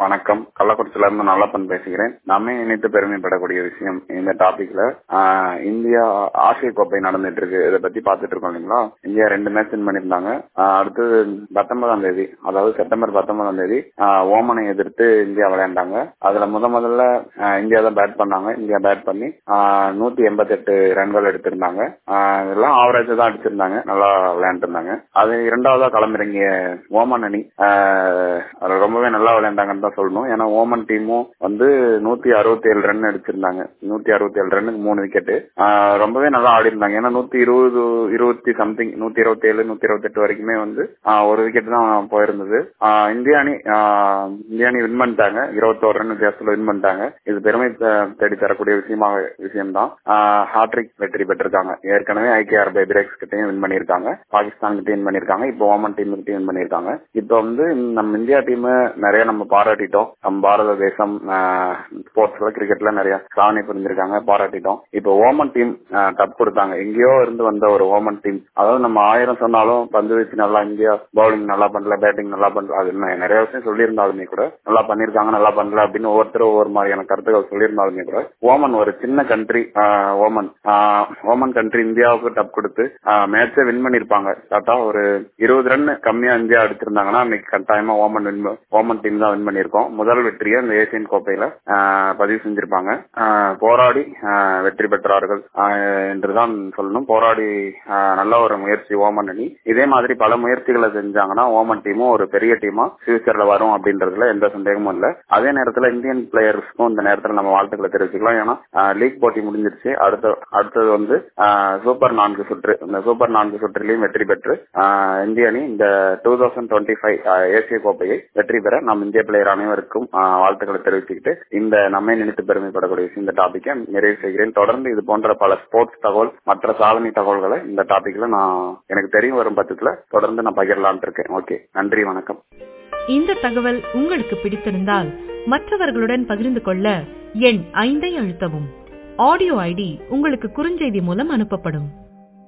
வணக்கம். கள்ளக்குறிச்சியில இருந்து நல்லப்பன் பேசுகிறேன். நம்ம நினைத்து பெருமைப்படக்கூடிய விஷயம் இந்த டாபிக்ல இந்தியா ஆசிய கோப்பை நடந்துட்டு இருக்கு. இதை பத்தி பாத்துட்டு இருக்கோம் இல்லைங்களா. இந்தியா 2 மேட்ச் வின் பண்ணிருந்தாங்க. அடுத்தது 19ஆம் தேதி, அதாவது செப்டம்பர் 19ஆம் தேதி ஓமனை எதிர்த்து இந்தியா விளையாண்டாங்க. அதுல முதல்ல இந்தியா தான் பேட் பண்ணாங்க. இந்தியா பேட் பண்ணி 188 ரன்கள் எடுத்திருந்தாங்க. இதெல்லாம் ஆவரேஜ் தான் அடிச்சிருந்தாங்க. நல்லா விளையாண்டு இருந்தாங்க. அது இரண்டாவதா களமிறங்கிய ஓமன் அணி ரொம்பவே நல்லா விளையாண்டாங்கன்னு தான் சொல்லணும். ஏன்னா ஓமன் டீமும் வந்து 167 ரன் அடிச்சிருந்தாங்க. 167 ரன்னுக்கு 3 விக்கெட். ரொம்பவே நல்லா ஆடி இருந்தாங்க. ஏன்னா 120 சம்திங் 127 128 வரைக்குமே வந்து ஒரு விக்கெட் தான் போயிருந்தது. இந்திய அணி வின் பண்ணிட்டாங்க. 21 ரன் வித்தியாசத்துல வின் பண்ணிட்டாங்க. இது பெருமை தேடி தரக்கூடிய விஷயம்தான். ஹாட்ரிக் வெற்றி பெற்றிருக்காங்க. ஏற்கனவே ஐக்கிய அரபு எமிரேட்ஸ் கிட்டையும் வின் பண்ணிருக்காங்க. பாகிஸ்தான் கிட்டையும் வின் பண்ணிருக்காங்க. இப்போ ஓமன் டீம் கிட்டையும் வின் பண்ணிருக்காங்க. இப்போ வந்து நம்ம இந்தியா டீம் நிறைய நம்ம பாராட்டிட்டோம். நம்ம பாரத தேசம் ஸ்போர்ட்ஸ்ல கிரிக்கெட்ல நிறைய சாதனை புரிஞ்சிருக்காங்க, பாராட்டிட்டோம். இப்போ ஓமன் டீம் டப் கொடுத்தாங்க. எங்கேயோ இருந்து வந்த ஒரு ஓமன் டீம். அதாவது நம்ம 1000 சொன்னாலும் பந்து வீச்சு நல்லா, இந்தியா பவுலிங் நல்லா பண்ணல, பேட்டிங் நல்லா பண்ணல, அது நிறைய விஷயம் சொல்லியிருந்தாலுமே கூட நல்லா பண்ணிருக்காங்க, நல்லா பண்ணல அப்படின்னு ஒவ்வொருத்தரும் ஒவ்வொரு மாதிரியான கருத்துக்கள் சொல்லியிருந்தாலுமே கூட ஓமன் ஒரு சின்ன கண்ட்ரி. ஓமன் கண்ட்ரி இந்தியாவுக்கு டப் கொடுத்து மேட்சை வின் பண்ணிருப்பாங்க. கரெக்டா ஒரு 20 ரன் கம்மியா இந்தியா அடிச்சிருந்தாங்கன்னா இன்னைக்கு கட்டாயமா ஓமன் டீம் தான் வின் பண்ணிருக்கோம். முதல் வெற்றியை இந்த ஏசியன் கோப்பையில பதிவு செஞ்சிருப்பாங்க. போராடி வெற்றி பெற்றார்கள் என்றுதான் சொல்லணும். போராடி நல்ல ஒரு முயற்சி ஓமன் அணி. இதே மாதிரி பல முயற்சிகளை செஞ்சாங்கன்னா ஓமன் டீமும் ஒரு பெரிய டீமா ஃபியூச்சர்ல வரும் அப்படின்றதுல எந்த சந்தேகமும் இல்ல. அதே நேரத்தில் இந்தியன் பிளேயர்ஸ்க்கும் இந்த நேரத்தில் நம்ம வாழ்த்துக்களை தெரிவிச்சுக்கலாம். ஏன்னா லீக் போட்டி முடிஞ்சிருச்சு. அடுத்தது வந்து சூப்பர் 4 சுற்று. இந்த சூப்பர் 4 சுற்றிலையும் வெற்றி பெற்று இந்திய அணி இந்த 2025 ஏசிய கோப்பையை வெற்றி பெற நம் இந்திய பிளேயர் அனைவருக்கும் வாழ்த்துக்களை தெரிவிச்சுக்கிட்டு இந்த நம்மை நினைத்து பெருமைப்படக்கூடிய இந்த டாபிக்கை நிறைவு செய்கிறேன். தொடர்ந்து இது போன்ற பல ஸ்போர்ட்ஸ் தகவல், மற்ற சாதனை தகவல்களை இந்த டாபிக்ல எனக்கு தெரியும் வரும் பட்சத்துல தொடர்ந்து நான் பகிரலான் இருக்கேன். ஓகே, நன்றி, வணக்கம். இந்த தகவல் உங்களுக்கு பிடித்திருந்தால் மற்றவர்களுடன் பகிர்ந்து கொள்ள எண் 5 அழுத்தவும். ஆடியோ ஐடி உங்களுக்கு குறுஞ்செய்தி மூலம் அனுப்பப்படும்.